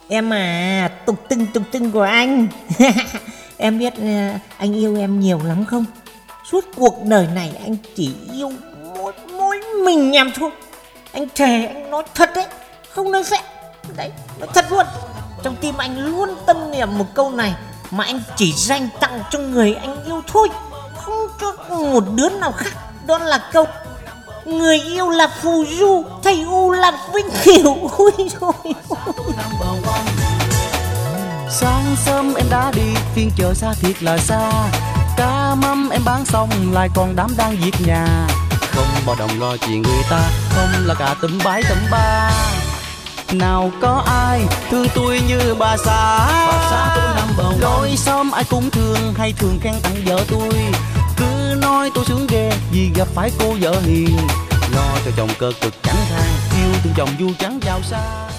Em à, tục tưng của anh. Em biết anh yêu em nhiều lắm không? Suốt cuộc đời này anh chỉ yêu mỗi mình em thôi. Anh thề, anh nói thật đấy, không nói phép. Đấy, nói thật luôn. Trong tim anh luôn tâm niệm một câu này mà anh chỉ dành tặng cho người anh yêu thôi, không cho một đứa nào khác. Đó là câu: người yêu là phù du, thầy U là vinh kiểu. Ôi trời. Sáng sớm em đã đi, phiên chợ xa thiệt là xa. Cá mắm em bán xong lại còn đám đang việc nhà. Không bao đồng lo chuyện người ta, không là cả tụm bái tụm ba. Nào có ai thương tôi như bà xã tôi number one. Lối xóm ai cũng thương hay thường khen tặng vợ tôi. Cứ nói tôi sướng ghê vì gặp phải cô vợ hiền. Lo cho chồng cơ cực chẳng than, yêu thương chồng du trắng giàu xa.